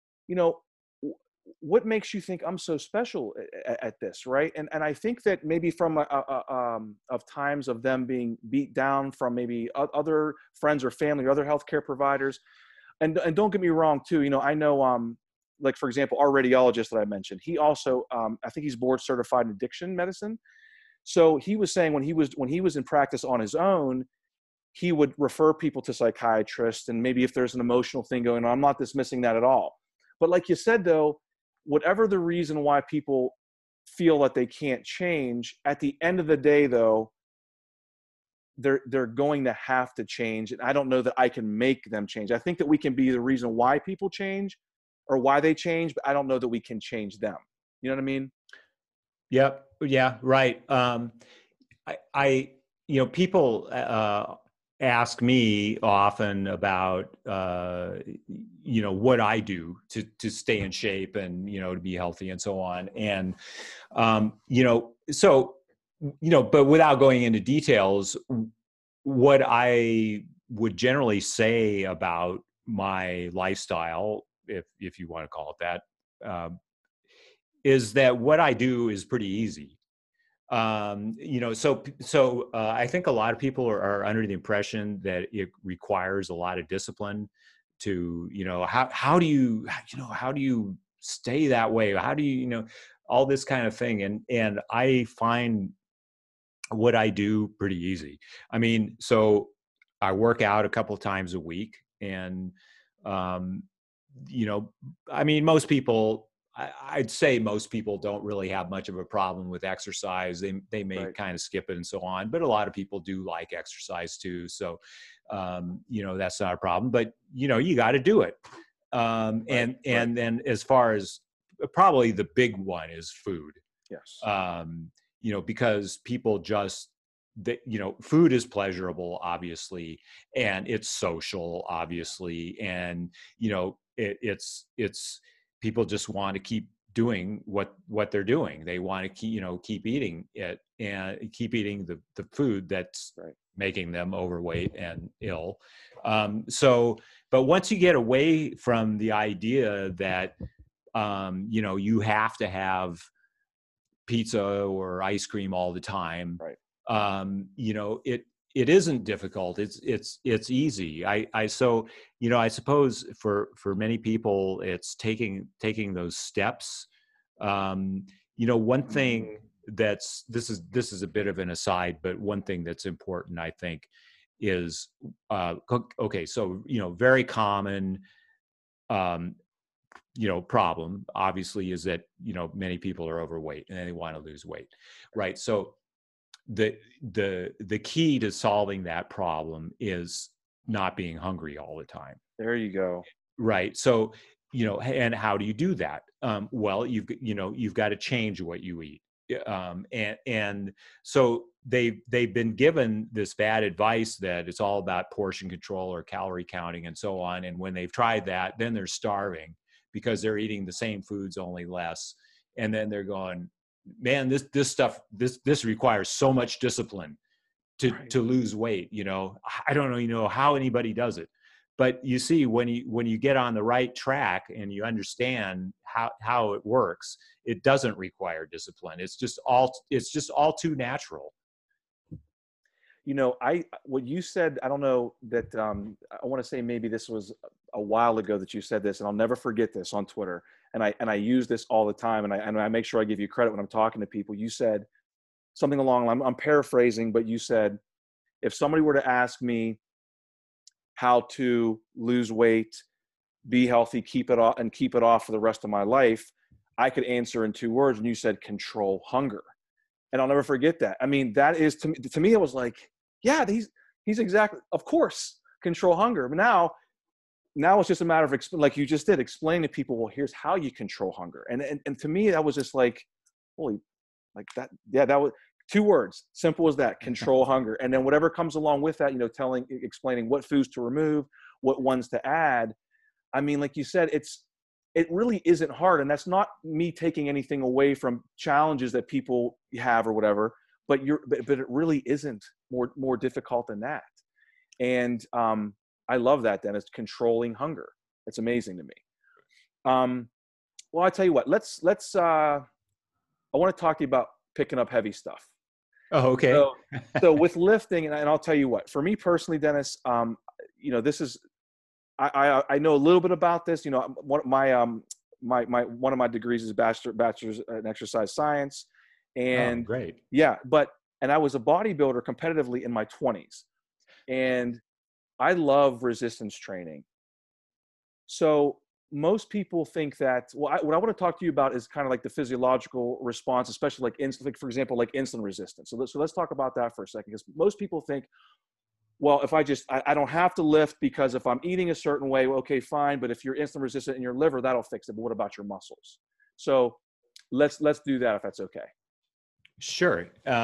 what makes you think I'm so special at this, right? And I think that maybe from of times of them being beat down from maybe other friends or family or other healthcare providers, and don't get me wrong too, I know like for example, our radiologist that I mentioned, he also I think he's board certified in addiction medicine. So he was saying when he was in practice on his own, he would refer people to psychiatrists, and maybe if there's an emotional thing going on, I'm not dismissing that at all. But like you said, though, whatever the reason why people feel that they can't change, at the end of the day, though, they're going to have to change. And I don't know that I can make them change. I think that we can be the reason why people change or why they change, but I don't know that we can change them. You know what I mean? Yep. Yeah. Right. People ask me often about, what I do to stay in shape and, to be healthy and so on. And, but without going into details, what I would generally say about my lifestyle, if you want to call it that, is that what I do is pretty easy. So I think a lot of people are under the impression that it requires a lot of discipline to, how do you stay that way? How do you, all this kind of thing. And I find what I do pretty easy. I mean, so I work out a couple of times a week, and, most people, I'd say most people don't really have much of a problem with exercise. They may Right. kind of skip it and so on, but a lot of people do like exercise too. So, that's not a problem, but you got to do it. Right. And then as far as probably the big one is food. Yes. Because people just, food is pleasurable, obviously, and it's social, obviously, and it's people just want to keep doing what they're doing. They want to keep eating it and keep eating the food that's Right. making them overweight and ill. But once you get away from the idea that you have to have pizza or ice cream all the time, Right. It isn't difficult. It's easy. I suppose for many people it's taking those steps. One thing this is a bit of an aside, but one thing that's important, I think, is okay. So very common problem obviously is that many people are overweight and they want to lose weight, right? So the key to solving that problem is not being hungry all the time. There you go. Right. So and how do you do that? Well, you've got to change what you eat. And so they've been given this bad advice that it's all about portion control or calorie counting and so on. And when they've tried that, then they're starving because they're eating the same foods, only less. And then they're going, man, this requires so much discipline to lose weight. I don't know how anybody does it. But you see, when you get on the right track and you understand how it works, it doesn't require discipline. It's just all too natural. What you said, I don't know that, I want to say maybe this was a while ago that you said this, and I'll never forget this on Twitter. And I use this all the time, and I make sure I give you credit when I'm talking to people. You said something along, I'm paraphrasing, but you said, if somebody were to ask me how to lose weight, be healthy, keep it off for the rest of my life, I could answer in 2 words. And you said, control hunger. And I'll never forget that. I mean, that is, to me, it was like, yeah, he's exactly, of course, control hunger. But now it's just a matter of, like you just did, explain to people, well, here's how you control hunger. And to me, that was just like, holy, like that. Yeah, that was 2 words, simple as that, control hunger. And then whatever comes along with that, explaining what foods to remove, what ones to add. I mean, like you said, it really isn't hard. And that's not me taking anything away from challenges that people have or whatever, but it really isn't more difficult than that. And I love that, Dennis, controlling hunger. It's amazing to me. Well, I tell you what, I want to talk to you about picking up heavy stuff. Oh, okay. So with lifting, and I'll tell you what, for me personally, Dennis, this is, I know a little bit about this. One of my degrees is bachelor's in exercise science, and great. Yeah, and I was a bodybuilder competitively in my 20s, and I love resistance training. So most people think that, what I want to talk to you about is kind of like the physiological response, especially like for example, like insulin resistance. So let's talk about that for a second, because most people think, well, if I don't have to lift because if I'm eating a certain way, well, okay, fine. But if you're insulin resistant in your liver, that'll fix it. But what about your muscles? So let's do that if that's okay. Sure.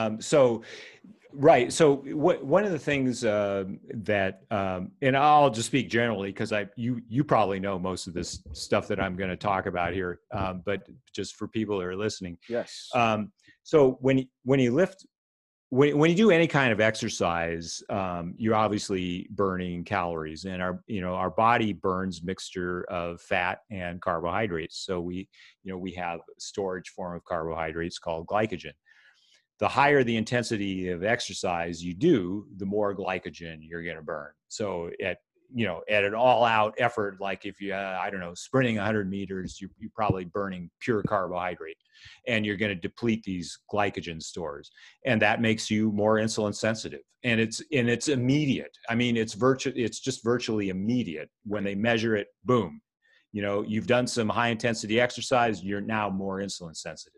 Right. So one of the things that, and I'll just speak generally because you probably know most of this stuff that I'm going to talk about here, but just for people that are listening. Yes. So when you lift, when you do any kind of exercise, you're obviously burning calories, and our body burns mixture of fat and carbohydrates. So we have a storage form of carbohydrates called glycogen. The higher the intensity of exercise you do, the more glycogen you're going to burn. So at an all-out effort, like if you, sprinting 100 meters, you're probably burning pure carbohydrate, and you're going to deplete these glycogen stores, and that makes you more insulin sensitive. And it's immediate. I mean, it's just virtually immediate when they measure it. Boom, you've done some high intensity exercise, you're now more insulin sensitive.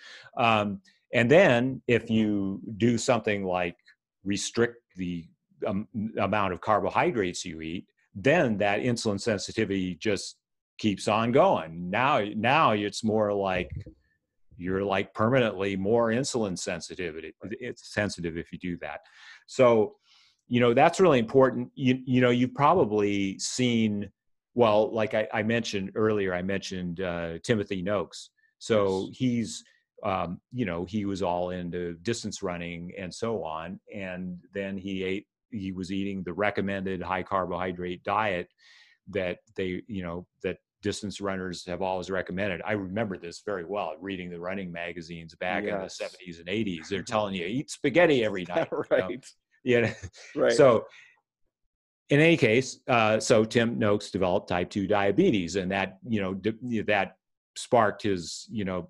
And then if you do something like restrict the amount of carbohydrates you eat, then that insulin sensitivity just keeps on going. Now it's more like you're like permanently more insulin sensitive. It's sensitive if you do that. So, that's really important. You've probably seen, well, like I mentioned earlier, Timothy Noakes. So he's, he was all into distance running and so on. And then he was eating the recommended high carbohydrate diet that that distance runners have always recommended. I remember this very well, reading the running magazines back in the 70s and 80s. They're telling you, eat spaghetti every night. Right. Yeah. Right. So in any case, so Tim Noakes developed type 2 diabetes, and that, that sparked his,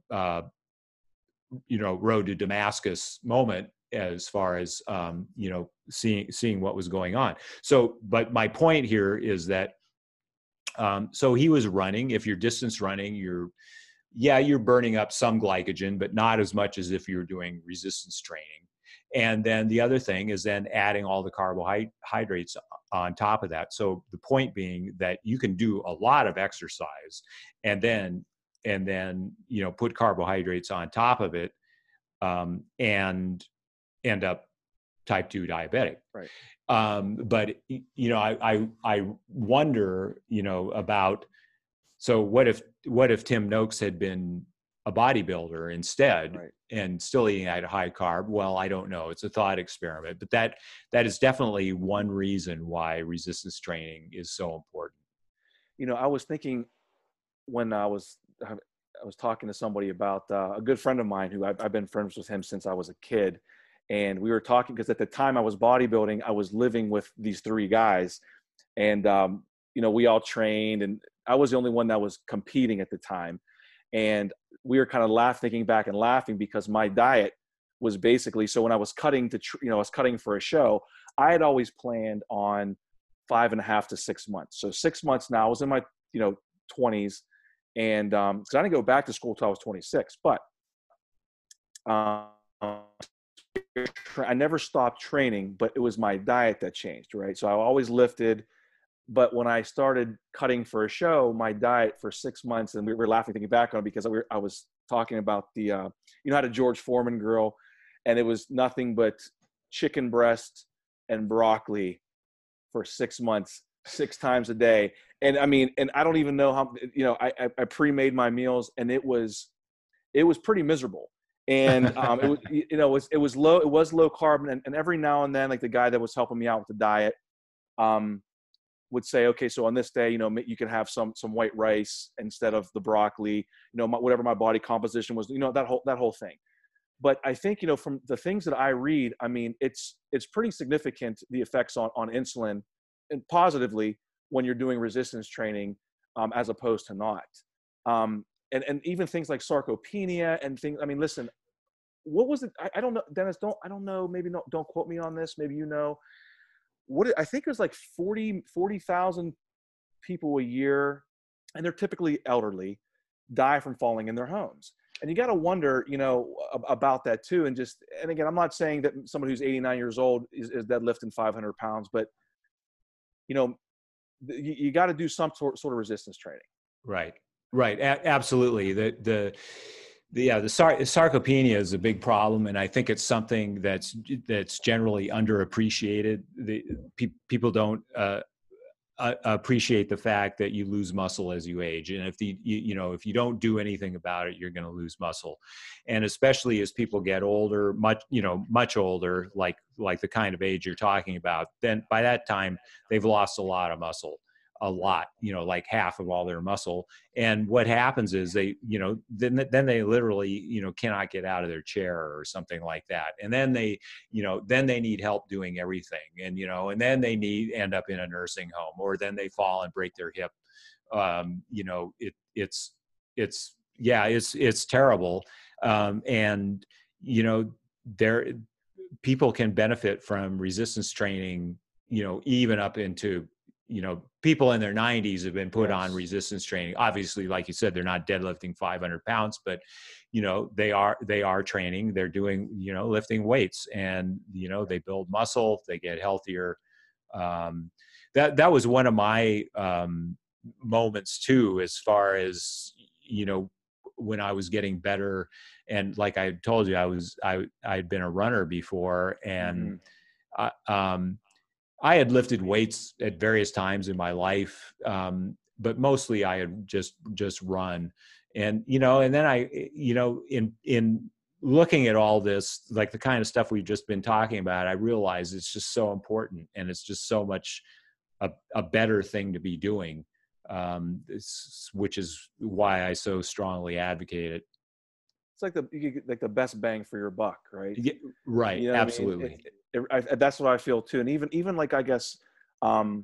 road to Damascus moment as far as, seeing what was going on. So, but my point here is that, so he was running. If you're distance running, you're burning up some glycogen, but not as much as if you're doing resistance training. And then the other thing is then adding all the carbohydrates on top of that. So the point being that you can do a lot of exercise and then put carbohydrates on top of it, and end up type 2 diabetic. Right. But I wonder, about, so what if Tim Noakes had been a bodybuilder instead, Right. and still eating at high carb? Well, I don't know. It's a thought experiment, but that is definitely one reason why resistance training is so important. I was thinking when I was talking to somebody about a good friend of mine who I've been friends with him since I was a kid. And we were talking because at the time I was bodybuilding, I was living with these three guys. And, we all trained, and I was the only one that was competing at the time. And we were kind of thinking back and laughing because my diet was basically, so when I was cutting I was cutting for a show, I had always planned on 5.5 to 6 months. So 6 months now. I was in my, 20s. And because I didn't go back to school till I was 26, but I never stopped training, but it was my diet that changed, right? So I always lifted, but when I started cutting for a show, my diet for 6 months, and we were laughing thinking back on it because I was talking about how to George Foreman grill, and it was nothing but chicken breast and broccoli for 6 months, 6 times a day. And I mean, and I don't even know how, I pre-made my meals, and it was pretty miserable. And it was low carb. And every now and then, like the guy that was helping me out with the diet, would say, okay, so on this day, you can have some white rice instead of the broccoli, whatever my body composition was, that whole thing. But I think, from the things that I read, I mean, it's pretty significant, the effects on insulin, and positively, when you're doing resistance training, as opposed to not. And even things like sarcopenia and things. I mean, listen, what was it? I don't know, Dennis. I don't know. Maybe don't quote me on this. Maybe I think it was like 40,000 people a year, and they're typically elderly, die from falling in their homes. And you got to wonder, about that too. And again, I'm not saying that somebody who's 89 years old is deadlifting 500 pounds, but you got to do some sort of resistance training. Right. Absolutely. The sarcopenia is a big problem, and I think it's something that's generally underappreciated. People don't appreciate the fact that you lose muscle as you age, and if you don't do anything about it, you're going to lose muscle. And especially as people get older, much older, like the kind of age you're talking about, then by that time they've lost a lot of muscle. A lot, like half of all their muscle. And what happens is they, then they literally, cannot get out of their chair or something like that. And then they need help doing everything. And, and then they end up in a nursing home, or then they fall and break their hip. It's terrible. And, people can benefit from resistance training, even up into, people in their 90s have been put on resistance training. Obviously, like you said, they're not deadlifting 500 pounds, but, they are training, they're doing, lifting weights, and, they build muscle, they get healthier. That was one of my moments too, as far as, when I was getting better. And like I told you, I'd been a runner before, and I had lifted weights at various times in my life, but mostly I had just run. And, and then in looking at all this, like the kind of stuff we've just been talking about, I realized it's just so important, and it's just so much a better thing to be doing, which is why I so strongly advocate it. It's like you get like the best bang for your buck, right? Yeah, right. Absolutely. I mean? That's what I feel too. And even like, I guess, on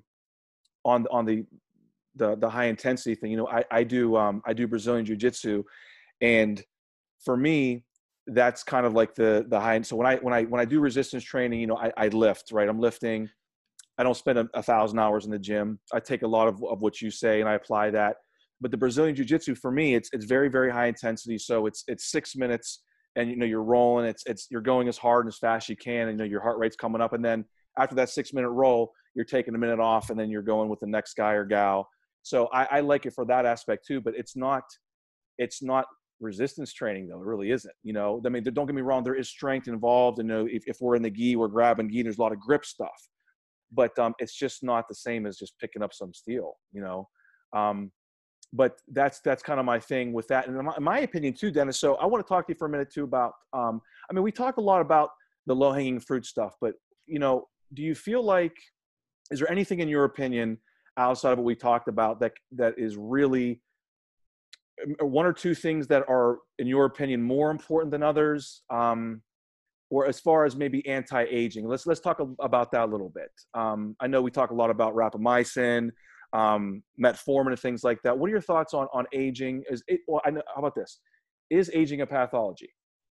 the high intensity thing, I do Brazilian Jiu-Jitsu, and for me, that's kind of like the high end. So when I do resistance training, I lift, right? I'm lifting. I don't spend 1,000 hours in the gym. I take a lot of what you say and I apply that. But the Brazilian Jiu-Jitsu, for me, it's very, very high intensity. So it's 6 minutes, and you're rolling. You're going as hard and as fast as you can, and your heart rate's coming up. And then after that 6-minute roll, you're taking a minute off, and then you're going with the next guy or gal. So I like it for that aspect too. But it's not resistance training, though. It really isn't. I mean, don't get me wrong. There is strength involved. And if we're in the gi, we're grabbing gi. There's a lot of grip stuff, but it's just not the same as just picking up some steel. But that's kind of my thing with that. And in my opinion too, Dennis. So I want to talk to you for a minute too about. I mean, we talk a lot about the low hanging fruit stuff, but do you feel like, is there anything in your opinion outside of what we talked about that is really one or two things that are, in your opinion, more important than others? Or as far as maybe anti-aging, let's talk about that a little bit. I know we talk a lot about rapamycin, metformin, and things like that. What are your thoughts on aging? How about this? Is aging a pathology?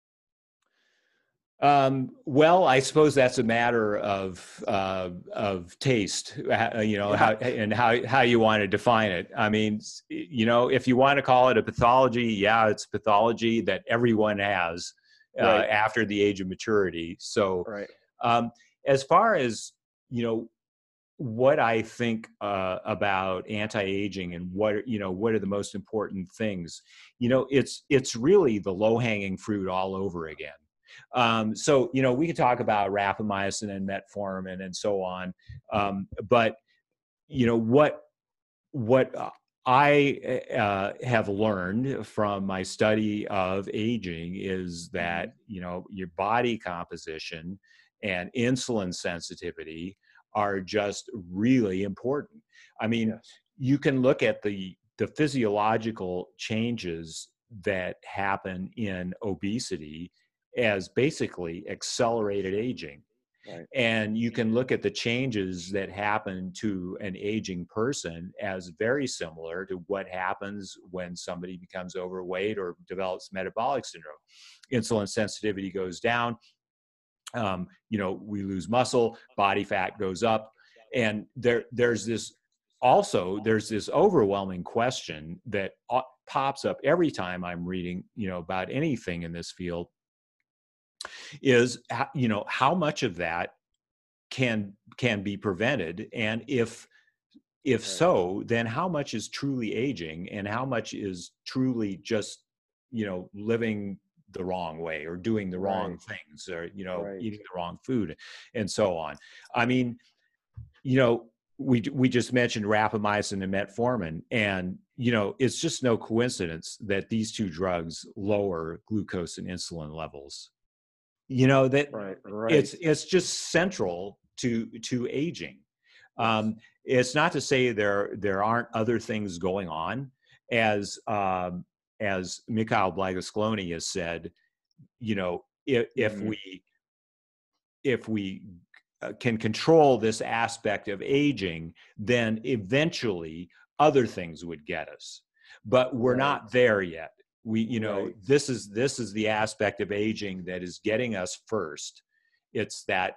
Well, I suppose that's a matter of taste, how you want to define it. I mean, if you want to call it a pathology, yeah, it's a pathology that everyone has Right. after the age of maturity. So, Right. As far as what I think about anti-aging and what are the most important things, it's really the low-hanging fruit all over again. So, we could talk about rapamycin and metformin and so on. But, what I have learned from my study of aging is that, your body composition and insulin sensitivity are just really important. I mean, Yes. you can look at the physiological changes that happen in obesity as basically accelerated aging. Right. And you can look at the changes that happen to an aging person as very similar to what happens when somebody becomes overweight or develops metabolic syndrome. Insulin sensitivity goes down. We lose muscle, body fat goes up. And there's this overwhelming question that pops up every time I'm reading, about anything in this field, is how much of that can be prevented, and if Right. so, then how much is truly aging and how much is truly just living the wrong way or doing the wrong Right. things, or Right. eating the wrong food and so on. I mean, we just mentioned rapamycin and metformin, and it's just no coincidence that these two drugs lower glucose and insulin levels. That Right. it's just central to aging. It's not to say there aren't other things going on, as Mikhail Blagosklony has said. If we can control this aspect of aging, then eventually other things would get us. But we're not there yet. This is the aspect of aging that is getting us first. It's that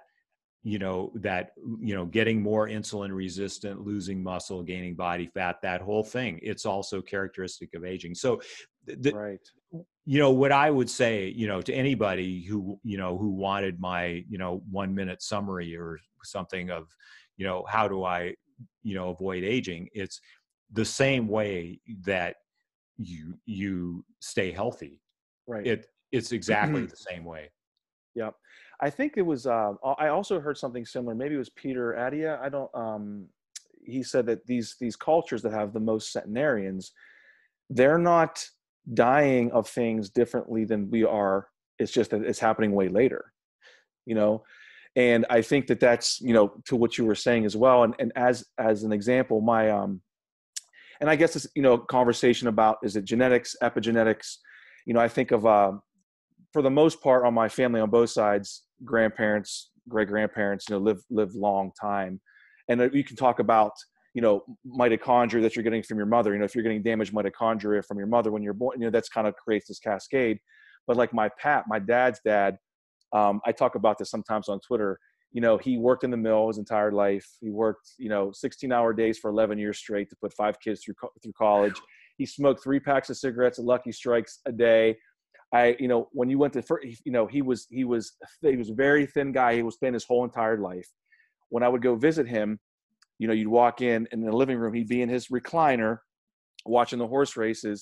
getting more insulin resistant, losing muscle, gaining body fat, that whole thing. It's also characteristic of aging. So Right. what I would say, to anybody who wanted my, 1 minute summary or something of, how do I, avoid aging? It's the same way that you stay healthy. Right. It's exactly the same way. Yeah. I think it was, I also heard something similar. Maybe it was Peter Adia. He said that these cultures that have the most centenarians, they're not dying of things differently than we are. It's just that it's happening way later, and I think that's, to what you were saying as well. And as an example, and I guess this, conversation about, is it genetics, epigenetics? I think of, for the most part, on my family on both sides, grandparents, great grandparents, live long time. And you can talk about, mitochondria that you're getting from your mother. If you're getting damaged mitochondria from your mother when you're born, that's kind of creates this cascade. But like my dad's dad, I talk about this sometimes on Twitter. He worked in the mill his entire life. He worked, 16-hour days for 11 years straight to put 5 kids through college. He smoked 3 packs of cigarettes at Lucky Strikes a day. When you went to, he was a very thin guy. He was thin his whole entire life. When I would go visit him, you'd walk in the living room, he'd be in his recliner watching the horse races.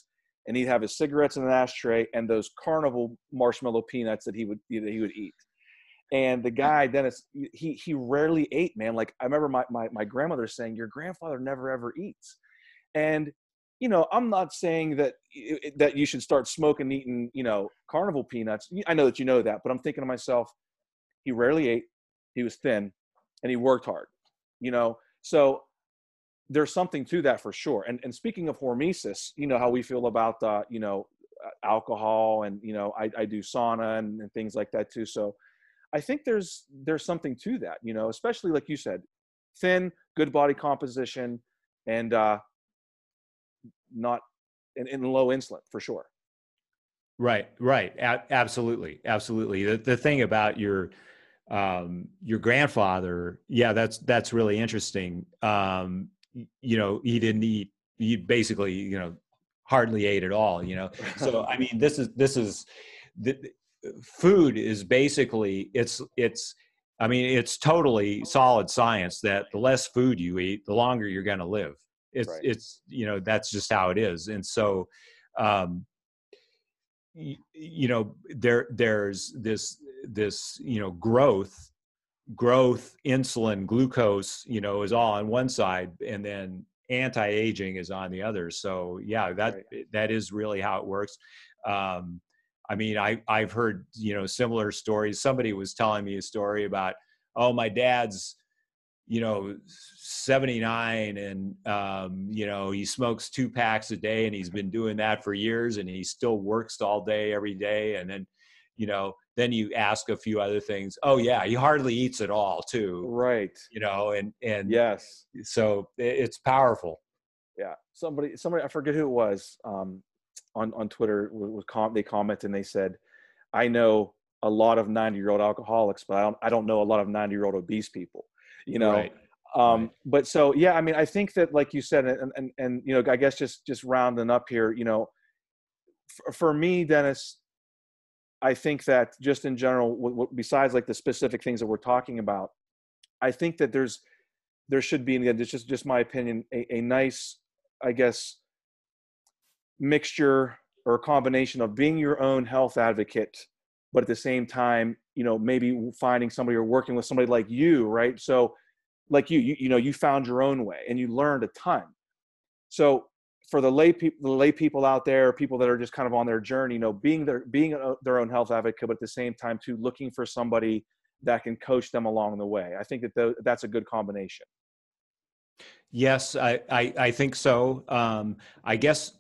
and he'd have his cigarettes in an ashtray and those Carnival marshmallow peanuts that he would eat. And the guy, Dennis, he rarely ate, man. Like I remember my grandmother saying, your grandfather never ever eats. And, you know, I'm not saying that you should start smoking, eating, you know, Carnival peanuts. I know that you know that, but I'm thinking to myself, he rarely ate, he was thin, and he worked hard, you know? So there's something to that for sure. And speaking of hormesis, you know, how we feel about, you know, alcohol, and, you know, I do sauna and things like that too. So I think there's something to that, you know, especially like you said, thin, good body composition, and not in low insulin for sure. Right. Absolutely. The thing about your grandfather, yeah, that's really interesting. You know, he basically, you know, hardly ate at all, you know? So, I mean, this is the food is basically, I mean, it's totally solid science that the less food you eat, the longer you're going to live. It's, you know, that's just how it is. And so, you know, there's this, you know, growth, insulin, glucose, you know, is all on one side, and then anti-aging is on the other. So yeah, that is really how it works. I mean, I've heard, you know, similar stories. Somebody was telling me a story about, oh, my dad's, you know, 79, and you know, he smokes 2 packs a day, and he's been doing that for years, and he still works all day every day. And then, you know, then you ask a few other things. Oh yeah, he hardly eats at all too. Right. You know, and yes. So it's powerful. Yeah. Somebody, I forget who it was, on Twitter they commented and they said, I know a lot of 90-year-old alcoholics, but I don't know a lot of 90-year-old obese people, you know? Right. But so, yeah, I mean, I think that, like you said, and you know, I guess just rounding up here, you know, for me, Dennis, I think that just in general, besides like the specific things that we're talking about, I think that there should be, again, it's just my opinion, a nice, I guess, mixture or a combination of being your own health advocate, but at the same time, you know, maybe finding somebody or working with somebody like you, right? So like you know, you found your own way and you learned a ton. So for the lay people out there, people that are just kind of on their journey, you know, being their own health advocate, but at the same time too, looking for somebody that can coach them along the way. I think that that's a good combination. Yes, I think so. I guess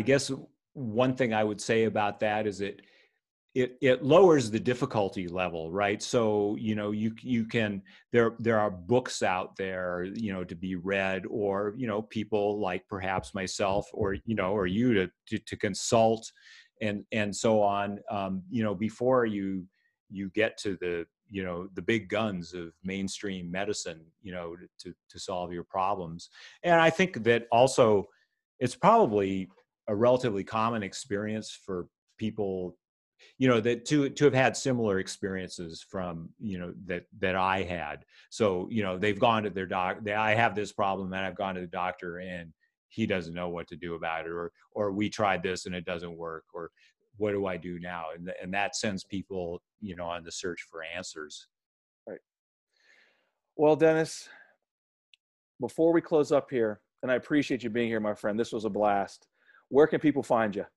one thing I would say about that is it lowers the difficulty level, right? So, you know, you can, there are books out there, you know, to be read, or, you know, people like perhaps myself or, you know, or you to consult and so on, you know, before you get to the, you know, the big guns of mainstream medicine, you know, to solve your problems. And I think that also it's probably a relatively common experience for people, you know, that to have had similar experiences from, you know, that I had. So, you know, they've gone to their I have this problem and I've gone to the doctor and he doesn't know what to do about it, or we tried this and it doesn't work, or what do I do now? And that sends people, you know, on the search for answers. Right. Well, Dennis, before we close up here, and I appreciate you being here, my friend, this was a blast. Where can people find you?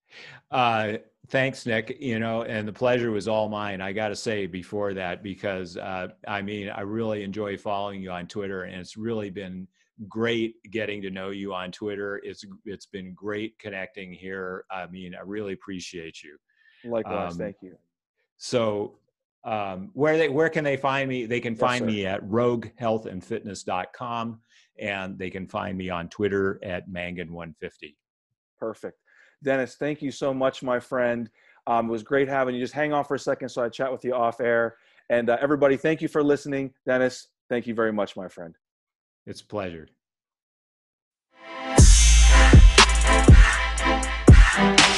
Thanks, Nick. You know, and the pleasure was all mine. I got to say before that, because I mean, I really enjoy following you on Twitter, and it's really been great getting to know you on Twitter. It's been great connecting here. I mean, I really appreciate you. Likewise, thank you. So, where can they find me? They can find me at roguehealthandfitness.com, and they can find me on Twitter at Mangan150. Perfect. Dennis, thank you so much, my friend. It was great having you. Just hang on for a second so I chat with you off air. And everybody, thank you for listening. Dennis, thank you very much, my friend. It's a pleasure.